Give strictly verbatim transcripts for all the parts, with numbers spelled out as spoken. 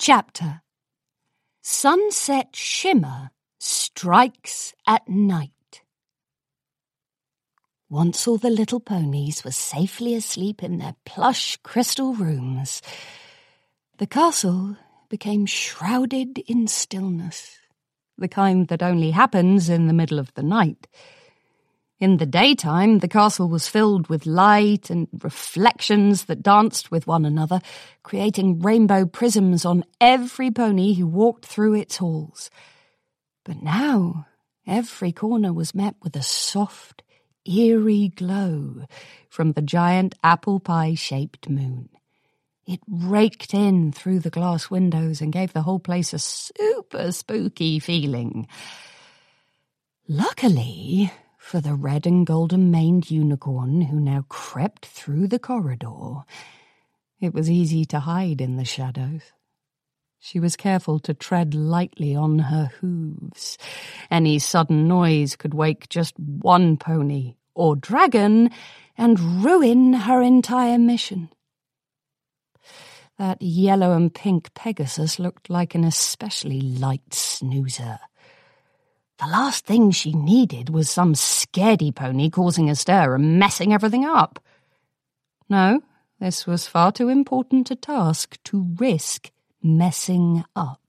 Chapter Sunset Shimmer Strikes at Night. Once all the little ponies were safely asleep in their plush crystal rooms, the castle became shrouded in stillness, the kind that only happens in the middle of the night. In the daytime, the castle was filled with light and reflections that danced with one another, creating rainbow prisms on every pony who walked through its halls. But now, every corner was met with a soft, eerie glow from the giant apple pie-shaped moon. It raked in through the glass windows and gave the whole place a super spooky feeling. Luckily, for the red and golden-maned unicorn who now crept through the corridor, it was easy to hide in the shadows. She was careful to tread lightly on her hooves. Any sudden noise could wake just one pony or dragon and ruin her entire mission. That yellow and pink Pegasus looked like an especially light snoozer. The last thing she needed was some scaredy pony causing a stir and messing everything up. No, this was far too important a task to risk messing up.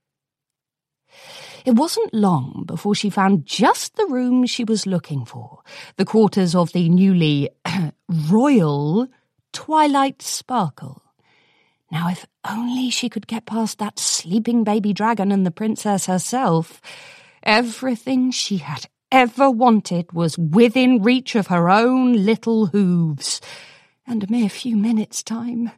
It wasn't long before she found just the room she was looking for, the quarters of the newly royal Twilight Sparkle. Now, if only she could get past that sleeping baby dragon and the princess herself, everything she had ever wanted was within reach of her own little hooves, and a mere few minutes' time.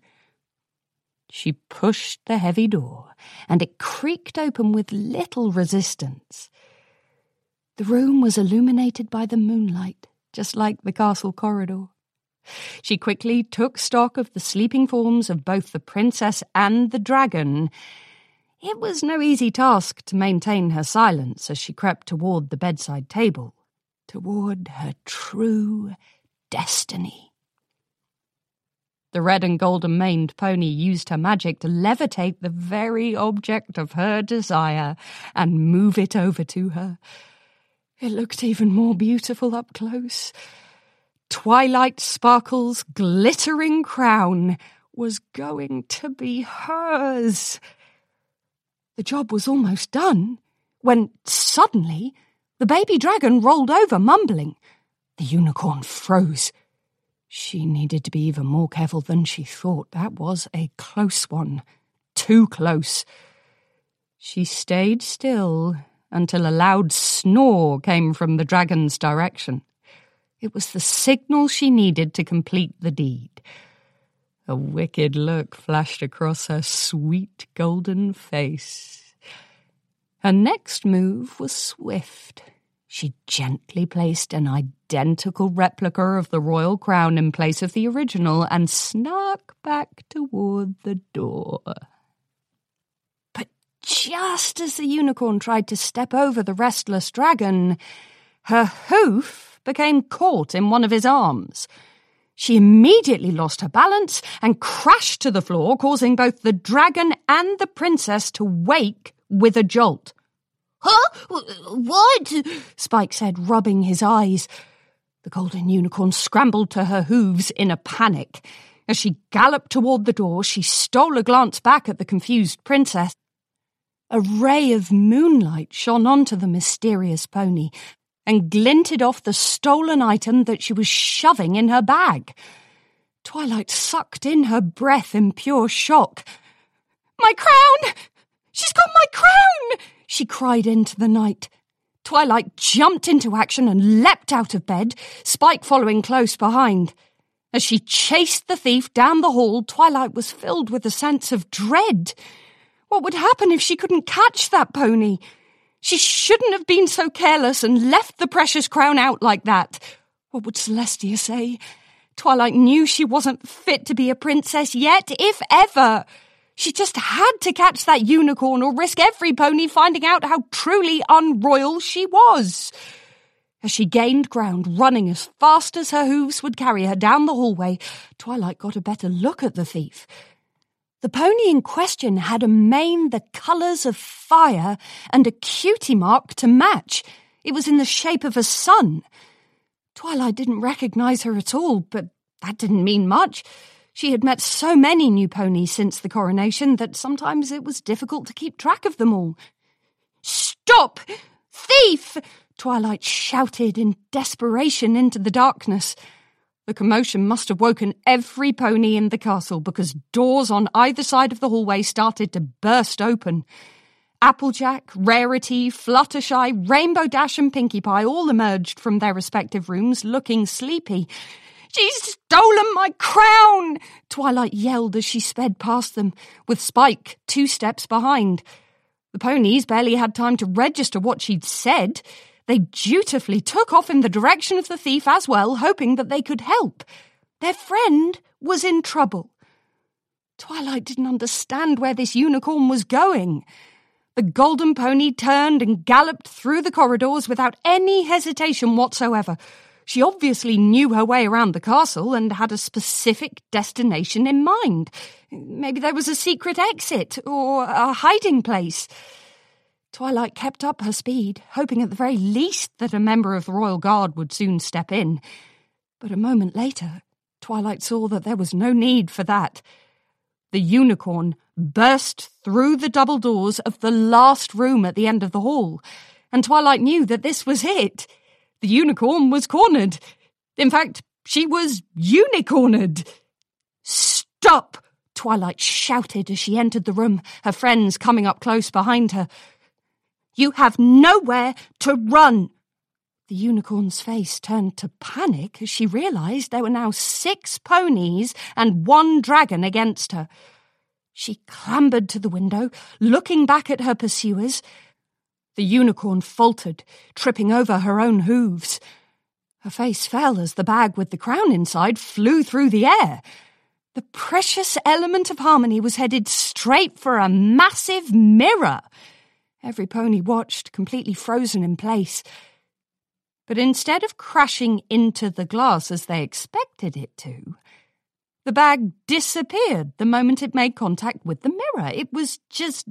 She pushed the heavy door, and it creaked open with little resistance. The room was illuminated by the moonlight, just like the castle corridor. She quickly took stock of the sleeping forms of both the princess and the dragon. It was no easy task to maintain her silence as she crept toward the bedside table, toward her true destiny. The red and golden-maned pony used her magic to levitate the very object of her desire and move it over to her. It looked even more beautiful up close. Twilight Sparkle's glittering crown was going to be hers. The job was almost done, when suddenly the baby dragon rolled over, mumbling. The unicorn froze. She needed to be even more careful than she thought. That was a close one. Too close. She stayed still until a loud snore came from the dragon's direction. It was the signal she needed to complete the deed. A wicked look flashed across her sweet golden face. Her next move was swift. She gently placed an identical replica of the royal crown in place of the original and snuck back toward the door. But just as the unicorn tried to step over the restless dragon, her hoof became caught in one of his arms. She immediately lost her balance and crashed to the floor, causing both the dragon and the princess to wake with a jolt. Huh? What? Spike said, rubbing his eyes. The golden unicorn scrambled to her hooves in a panic. As she galloped toward the door, she stole a glance back at the confused princess. A ray of moonlight shone onto the mysterious pony and glinted off the stolen item that she was shoving in her bag. Twilight sucked in her breath in pure shock. "My crown! She's got my crown!" she cried into the night. Twilight jumped into action and leapt out of bed, Spike following close behind. As she chased the thief down the hall, Twilight was filled with a sense of dread. What would happen if she couldn't catch that pony? She shouldn't have been so careless and left the precious crown out like that. What would Celestia say? Twilight knew she wasn't fit to be a princess yet, if ever. She just had to catch that unicorn or risk every pony finding out how truly unroyal she was. As she gained ground, running as fast as her hooves would carry her down the hallway, Twilight got a better look at the thief. The pony in question had a mane the colours of fire and a cutie mark to match. It was in the shape of a sun. Twilight didn't recognise her at all, but that didn't mean much. She had met so many new ponies since the coronation that sometimes it was difficult to keep track of them all. "Stop! Thief!" Twilight shouted in desperation into the darkness. The commotion must have woken every pony in the castle because doors on either side of the hallway started to burst open. Applejack, Rarity, Fluttershy, Rainbow Dash and Pinkie Pie all emerged from their respective rooms looking sleepy. "She's stolen my crown!" Twilight yelled as she sped past them, with Spike two steps behind. The ponies barely had time to register what she'd said. They dutifully took off in the direction of the thief as well, hoping that they could help. Their friend was in trouble. Twilight didn't understand where this unicorn was going. The golden pony turned and galloped through the corridors without any hesitation whatsoever. She obviously knew her way around the castle and had a specific destination in mind. Maybe there was a secret exit or a hiding place. Twilight kept up her speed, hoping at the very least that a member of the Royal Guard would soon step in. But a moment later, Twilight saw that there was no need for that. The unicorn burst through the double doors of the last room at the end of the hall, and Twilight knew that this was it. The unicorn was cornered. In fact, she was unicornered. "Stop!" Twilight shouted as she entered the room, her friends coming up close behind her. "You have nowhere to run!" The unicorn's face turned to panic as she realised there were now six ponies and one dragon against her. She clambered to the window, looking back at her pursuers. The unicorn faltered, tripping over her own hooves. Her face fell as the bag with the crown inside flew through the air. The precious element of harmony was headed straight for a massive mirror. Every pony watched, completely frozen in place. But instead of crashing into the glass as they expected it to, the bag disappeared the moment it made contact with the mirror. It was just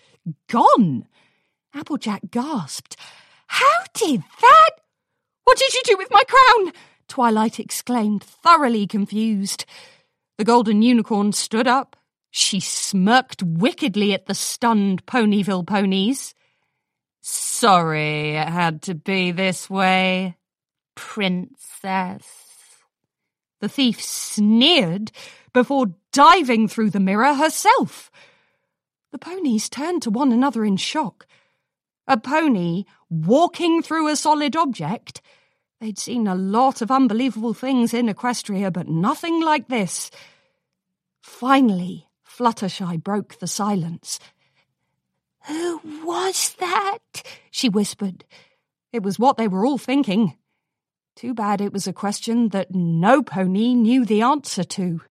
gone. Applejack gasped. "How did that? What did you do with my crown?" Twilight exclaimed, thoroughly confused. The golden unicorn stood up. She smirked wickedly at the stunned Ponyville ponies. "Sorry it had to be this way, princess." The thief sneered before diving through the mirror herself. The ponies turned to one another in shock. A pony walking through a solid object? They'd seen a lot of unbelievable things in Equestria, but nothing like this. Finally, Fluttershy broke the silence. "Who was that?" she whispered. It was what they were all thinking. Too bad it was a question that no pony knew the answer to.